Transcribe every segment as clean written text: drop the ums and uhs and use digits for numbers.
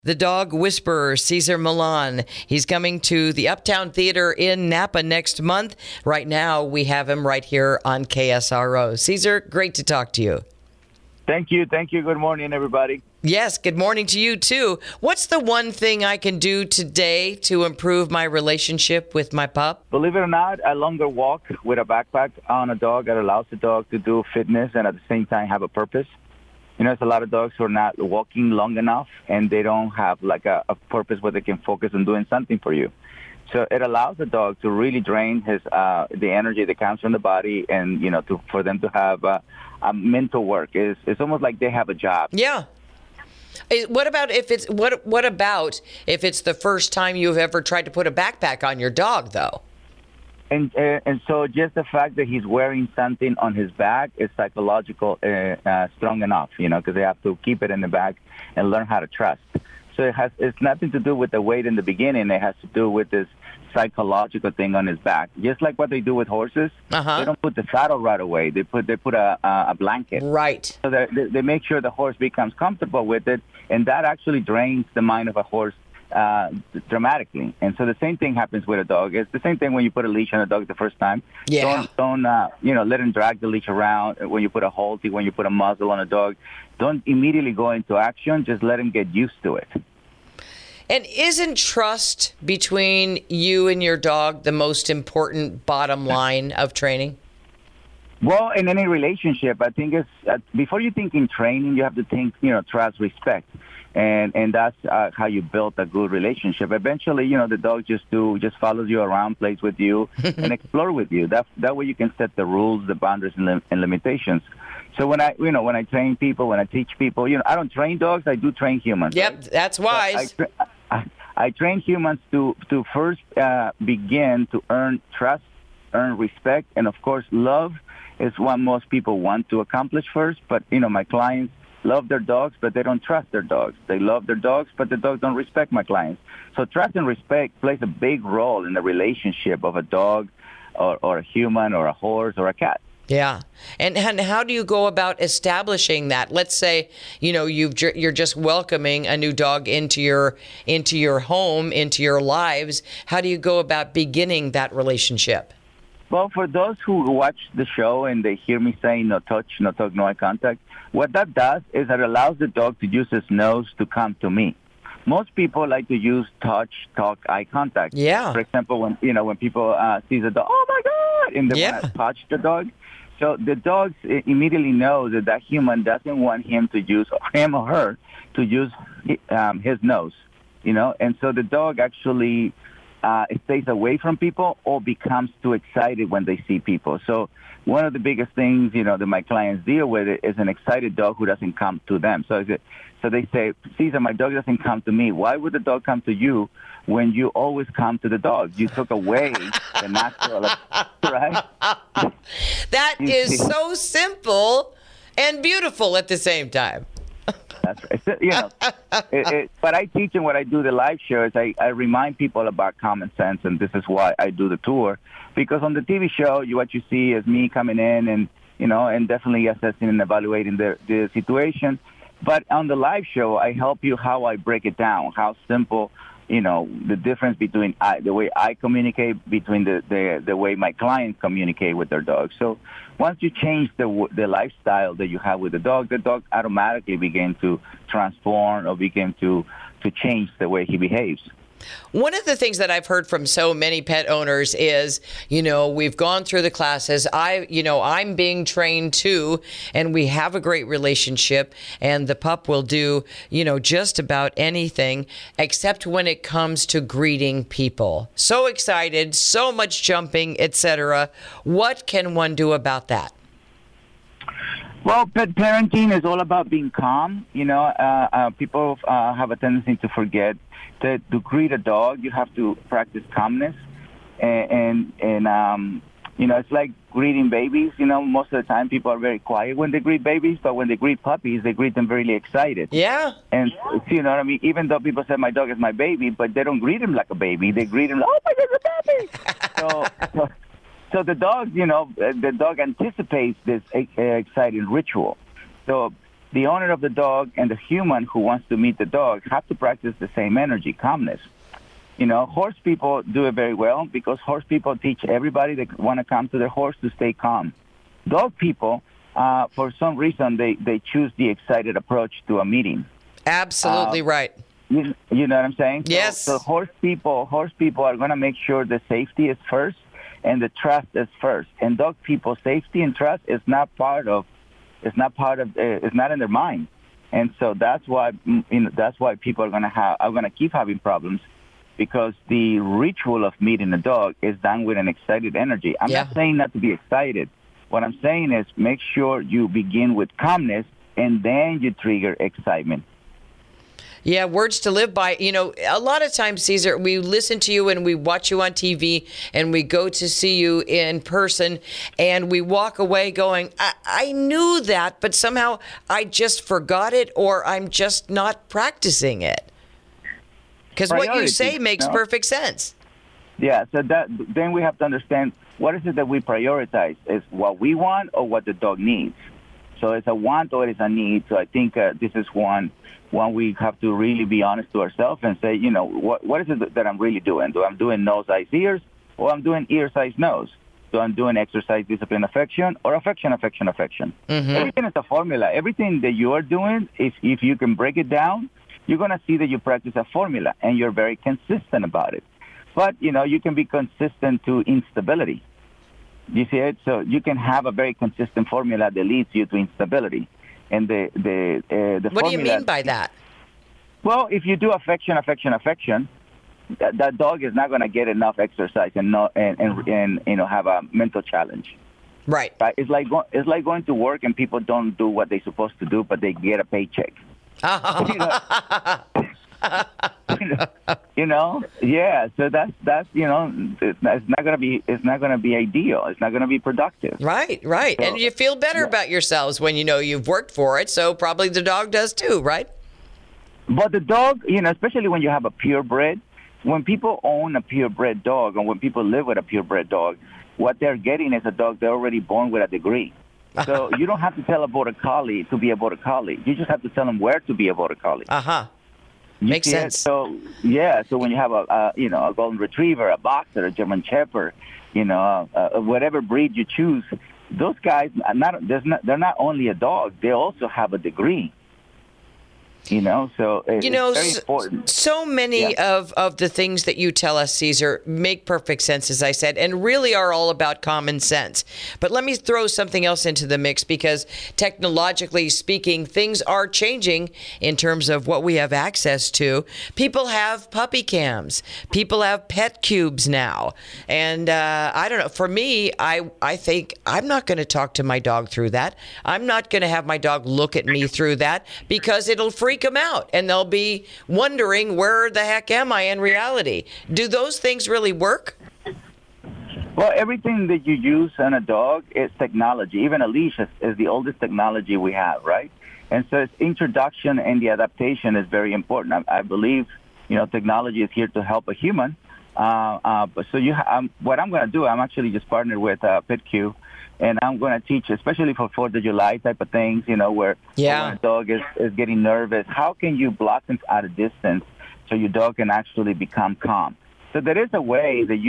The Dog Whisperer, Cesar Millan. He's coming to the Uptown Theater in Napa next month. Right now, we have him right here on KSRO. Cesar, great to talk to you. Thank you. Good morning, everybody. Yes, good morning to you, too. What's the one thing I can do today to improve my relationship with my pup? Believe it or not, a longer walk with a backpack on a dog that allows the dog to do fitness and at the same time have a purpose. You know, there's a lot of dogs who are not walking long enough and they don't have like a purpose where they can focus on doing something for you. So it allows the dog to really drain his the energy that comes from the body, and for them to have a mental work. It's almost like they have a job. Yeah. What about if it's the first time you've ever tried to put a backpack on your dog, though? And so just the fact that he's wearing something on his back is psychological strong enough, because they have to keep it in the back and learn how to trust. So it's nothing to do with the weight in the beginning. It has to do with this psychological thing on his back. Just like what they do with horses. Uh-huh. They don't put the saddle right away. They put a blanket. Right. So they make sure the horse becomes comfortable with it, and that actually drains the mind of a horse dramatically. And so the same thing happens with a dog. It's the same thing when you put a leash on a dog the first time. Yeah. Don't let him drag the leash around. When you put a halter, when you put a muzzle on a dog, don't immediately go into action. Just let him get used to it. And isn't trust between you and your dog the most important bottom line of training? Well, in any relationship, I think it's before you think in training, you have to think, trust, respect. And that's how you build a good relationship. Eventually, the dog just follows you around, plays with you, and explore with you. That way you can set the rules, the boundaries, and limitations. So when I train people, when I teach people, I don't train dogs. I do train humans. Yep, right? that's wise. I train humans to first begin to earn trust, earn respect, and of course love is what most people want to accomplish first. But my clients love their dogs, but they don't trust their dogs. They love their dogs, but the dogs don't respect my clients. So trust and respect plays a big role in the relationship of a dog or a human or a horse or a cat. Yeah. And how do you go about establishing that? Let's say, you're just welcoming a new dog into your home, into your lives. How do you go about beginning that relationship? Well, for those who watch the show and they hear me saying no touch, no talk, no eye contact, what that does is it allows the dog to use his nose to come to me. Most people like to use touch, talk, eye contact. Yeah. For example, when people see the dog, oh my God, and they want to touch the dog. So the dogs immediately know that human doesn't want him or her to use his nose, and so the dog actually stays away from people or becomes too excited when they see people. So one of the biggest things, that my clients deal with is an excited dog who doesn't come to them. So they say, Cesar, my dog doesn't come to me. Why would the dog come to you when you always come to the dog? You took away the natural, right? That is so simple and beautiful at the same time. That's right. But I teach them what I do the live shows. I remind people about common sense, and this is why I do the tour. Because on the TV show, what you see is me coming in and definitely assessing and evaluating the situation. But on the live show, I help you how I break it down, how simple, the difference between the way I communicate between the way my clients communicate with their dogs. So once you change the lifestyle that you have with the dog automatically begin to transform or begin to change the way he behaves. One of the things that I've heard from so many pet owners is, we've gone through the classes. I'm being trained too, and we have a great relationship, and the pup will do, just about anything except when it comes to greeting people. So excited, so much jumping, etc. What can one do about that? Well, pet parenting is all about being calm. People have a tendency to forget that to greet a dog, you have to practice calmness. And it's like greeting babies. Most of the time people are very quiet when they greet babies, but when they greet puppies, they greet them really excited. Yeah. And you know what I mean? Even though people say my dog is my baby, but they don't greet him like a baby. They greet him like, oh my God, it's a baby. So the dog, the dog anticipates this exciting ritual. So the owner of the dog and the human who wants to meet the dog have to practice the same energy, calmness. Horse people do it very well because horse people teach everybody that want to come to their horse to stay calm. Dog people, for some reason, they choose the excited approach to a meeting. Absolutely right. You know what I'm saying? Yes. So horse people are going to make sure the safety is first and the trust is first. And dog people, safety and trust is not it's not in their mind. And so that's why people are going to keep having problems, because the ritual of meeting a dog is done with an excited energy. I'm not saying not to be excited. What I'm saying is make sure you begin with calmness and then you trigger excitement. Yeah, words to live by. A lot of times, Cesar, we listen to you and we watch you on TV and we go to see you in person and we walk away going, I knew that, but somehow I just forgot it, or I'm just not practicing it. Because what you say makes perfect sense. Yeah, so then we have to understand what is it that we prioritize. Is what we want or what the dog needs? So it's a want or it's a need. So I think this is one we have to really be honest to ourselves and say, what is it that I'm really doing? Do I'm doing nose, eyes, ears, or I'm doing ears, eyes, nose? So I'm doing exercise, discipline, affection, or affection, affection, affection. Mm-hmm. Everything is a formula. Everything that you are doing, if you can break it down, you're going to see that you practice a formula and you're very consistent about it. But, you can be consistent to instability. You see it? So you can have a very consistent formula that leads you to instability. And the what do you mean by that? Well, if you do affection, affection, affection, that dog is not going to get enough exercise and have a mental challenge. Right. It's like going to work and people don't do what they're supposed to do, but they get a paycheck. Yeah. So that's it's not gonna be ideal. It's not gonna be productive. Right. So, and you feel better about yourselves when you've worked for it. So probably the dog does too, right? But the dog, especially when you have a purebred, when people own a purebred dog, and when people live with a purebred dog, what they're getting is a dog they're already born with a degree. So you don't have to tell a border collie to be a border collie. You just have to tell them where to be a border collie. Makes sense. So when you have a golden retriever, a boxer, a German shepherd, whatever breed you choose, those guys they're not only a dog, they also have a degree. So it's very important. So many of the things that you tell us, Cesar, make perfect sense, as I said, and really are all about common sense. But let me throw something else into the mix, because technologically speaking, things are changing in terms of what we have access to. People have puppy cams. People have pet cubes now. And I don't know. For me, I think I'm not going to talk to my dog through that. I'm not going to have my dog look at me through that, because it'll freak them out and they'll be wondering, where the heck am I in reality? Do those things really work? Well, everything that you use on a dog is technology. Even a leash is the oldest technology we have, right? And so its introduction and the adaptation is very important. I believe, technology is here to help a human. What I'm going to do, I'm actually just partnered with PetQ. And I'm going to teach, especially for 4th of July type of things, where a dog is getting nervous. How can you block them at a distance so your dog can actually become calm? So there is a way that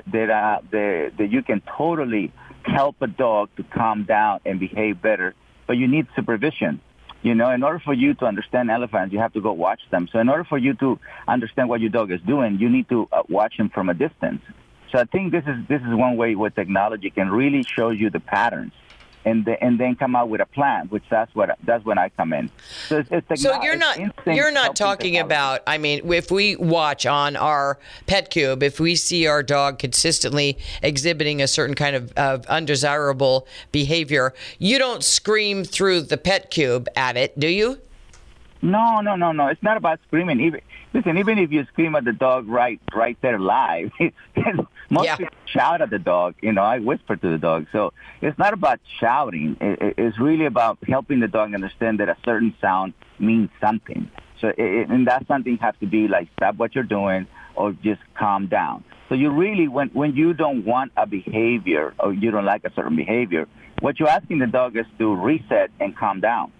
you can totally help a dog to calm down and behave better, but you need supervision. In order for you to understand elephants, you have to go watch them. So in order for you to understand what your dog is doing, you need to watch him from a distance. So I think this is one way where technology can really show you the patterns, and then come out with a plan, which that's when I come in. So you're not talking about. I mean, if we watch on our pet cube, if we see our dog consistently exhibiting a certain kind of undesirable behavior, you don't scream through the pet cube at it, do you? No. It's not about screaming. Even if you scream at the dog right there live, most people shout at the dog. I whisper to the dog. So it's not about shouting. It's really about helping the dog understand that a certain sound means something. So and that something has to be like, stop what you're doing or just calm down. So you really, when you don't want a behavior or you don't like a certain behavior, what you're asking the dog is to reset and calm down.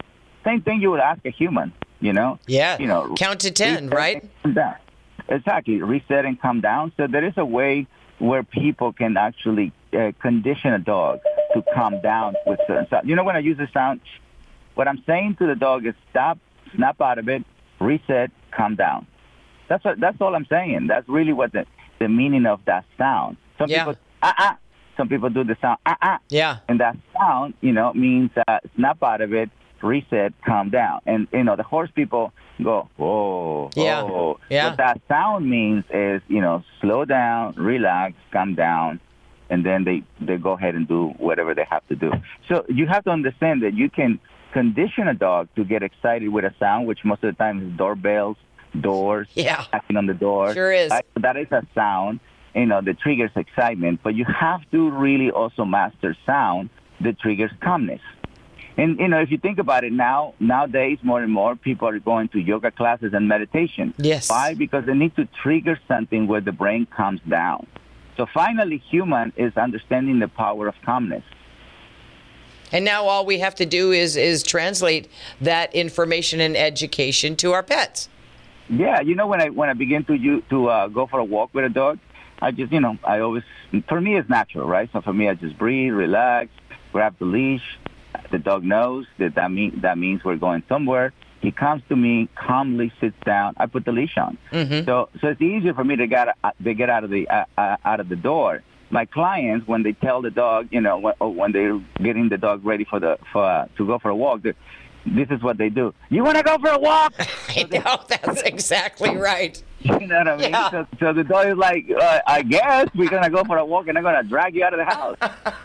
same thing you would ask a human, Yeah. You know, Count to 10, reset right? and come down. Exactly. Reset and come down. So there is a way where people can actually condition a dog to calm down with certain sound. When I use the sound, what I'm saying to the dog is stop, snap out of it, reset, calm down. That's all I'm saying. That's really what the meaning of that sound. Some people, Some people do the sound, Yeah. And that sound, means snap out of it, reset, calm down. And, the horse people go, whoa, Yeah. whoa. Yeah. What that sound means is, slow down, relax, calm down, and then they go ahead and do whatever they have to do. So you have to understand that you can condition a dog to get excited with a sound, which most of the time is doorbells, doors, knocking on the door. Sure is. That is a sound, that triggers excitement. But you have to really also master sound that triggers calmness. And, if you think about it nowadays, more and more people are going to yoga classes and meditation. Yes. Why? Because they need to trigger something where the brain calms down. So finally, human is understanding the power of calmness. And now all we have to do is translate that information and education to our pets. Yeah, when I begin to go for a walk with a dog, I just I always, for me it's natural, right? So for me I just breathe, relax, grab the leash. The dog knows that means we're going somewhere. He comes to me, calmly sits down. I put the leash on. Mm-hmm. So it's easier for me to get out of the door. My clients, when they tell the dog, when they're getting the dog ready to go for a walk, this is what they do. You want to go for a walk? I know, that's exactly right. You know what I mean? Yeah. So the dog is like, I guess we're going to go for a walk and I'm going to drag you out of the house.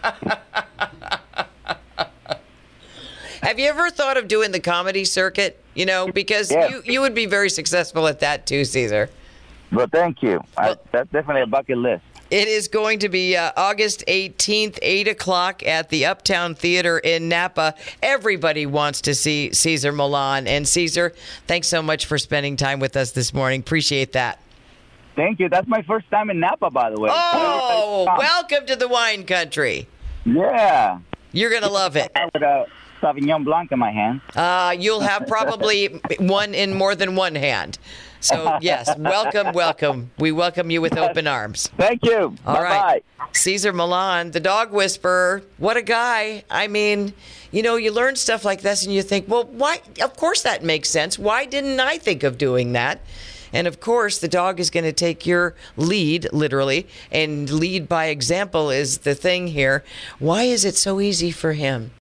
Have you ever thought of doing the comedy circuit? Because you would be very successful at that too, Cesar. Well, thank you. That's definitely a bucket list. It is going to be August 18th, 8 o'clock at the Uptown Theater in Napa. Everybody wants to see Cesar Millan. And Cesar, thanks so much for spending time with us this morning. Appreciate that. Thank you. That's my first time in Napa, by the way. Oh, welcome to the wine country. Yeah. You're going to love it. With a Sauvignon Blanc in my hand. You'll have probably one in more than one hand. So, yes, welcome. We welcome you with open arms. Thank you. All right. Cesar Millan, the dog whisperer. What a guy. I mean, you learn stuff like this and you think, well, why? Of course that makes sense. Why didn't I think of doing that? And, of course, the dog is going to take your lead, literally, and lead by example is the thing here. Why is it so easy for him?